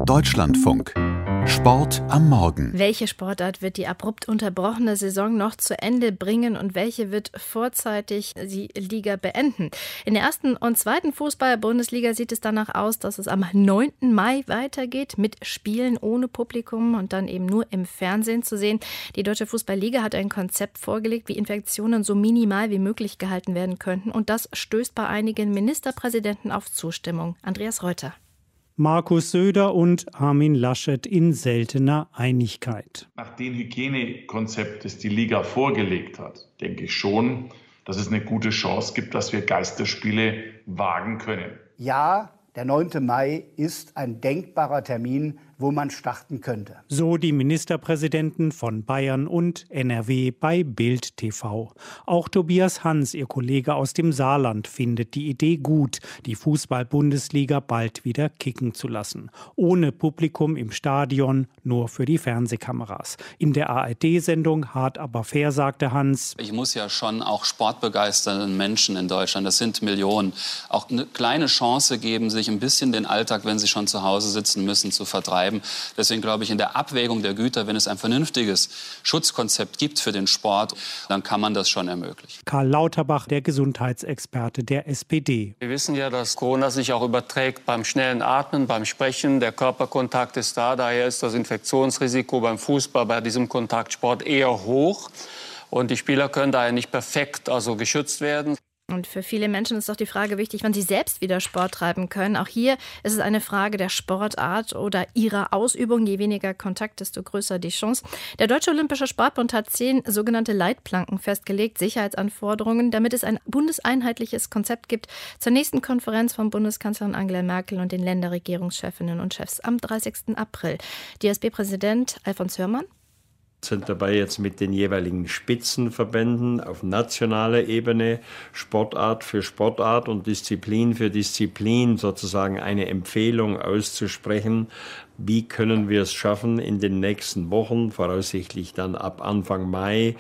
Deutschlandfunk. Sport am Morgen. Welche Sportart wird die abrupt unterbrochene Saison noch zu Ende bringen und welche wird vorzeitig die Liga beenden? In der ersten und zweiten Fußball-Bundesliga sieht es danach aus, dass es am 9. Mai weitergeht mit Spielen ohne Publikum und dann eben nur im Fernsehen zu sehen. Die Deutsche Fußball-Liga hat ein Konzept vorgelegt, wie Infektionen so minimal wie möglich gehalten werden könnten. Und das stößt bei einigen Ministerpräsidenten auf Zustimmung. Andreas Reuter. Markus Söder und Armin Laschet in seltener Einigkeit. Nach dem Hygienekonzept, das die Liga vorgelegt hat, denke ich schon, dass es eine gute Chance gibt, dass wir Geisterspiele wagen können. Ja, der 9. Mai ist ein denkbarer Termin, wo man starten könnte. So die Ministerpräsidenten von Bayern und NRW bei Bild TV. Auch Tobias Hans, ihr Kollege aus dem Saarland, findet die Idee gut, die Fußball-Bundesliga bald wieder kicken zu lassen. Ohne Publikum im Stadion, nur für die Fernsehkameras. In der ARD-Sendung Hart aber fair sagte Hans: Ich muss ja schon auch sportbegeisterten Menschen in Deutschland, das sind Millionen, auch eine kleine Chance geben, sich ein bisschen den Alltag, wenn sie schon zu Hause sitzen müssen, zu vertreiben. Deswegen glaube ich, in der Abwägung der Güter, wenn es ein vernünftiges Schutzkonzept gibt für den Sport, dann kann man das schon ermöglichen. Karl Lauterbach, der Gesundheitsexperte der SPD. Wir wissen ja, dass Corona sich auch überträgt beim schnellen Atmen, beim Sprechen. Der Körperkontakt ist da. Daher ist das Infektionsrisiko beim Fußball, bei diesem Kontaktsport eher hoch. Und die Spieler können daher nicht perfekt geschützt werden. Und für viele Menschen ist doch die Frage wichtig, wann sie selbst wieder Sport treiben können. Auch hier ist es eine Frage der Sportart oder ihrer Ausübung. Je weniger Kontakt, desto größer die Chance. Der Deutsche Olympische Sportbund hat 10 sogenannte Leitplanken festgelegt, Sicherheitsanforderungen, damit es ein bundeseinheitliches Konzept gibt zur nächsten Konferenz von Bundeskanzlerin Angela Merkel und den Länderregierungschefinnen und Chefs am 30. April. DSB-Präsident Alfons Hörmann sind dabei jetzt mit den jeweiligen Spitzenverbänden auf nationaler Ebene Sportart für Sportart und Disziplin für Disziplin sozusagen eine Empfehlung auszusprechen. Wie können wir es schaffen, in den nächsten Wochen, voraussichtlich dann ab Anfang Mai,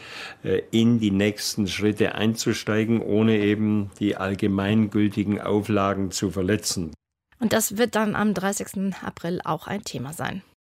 in die nächsten Schritte einzusteigen, ohne eben die allgemeingültigen Auflagen zu verletzen. Und das wird dann am 30. April auch ein Thema sein.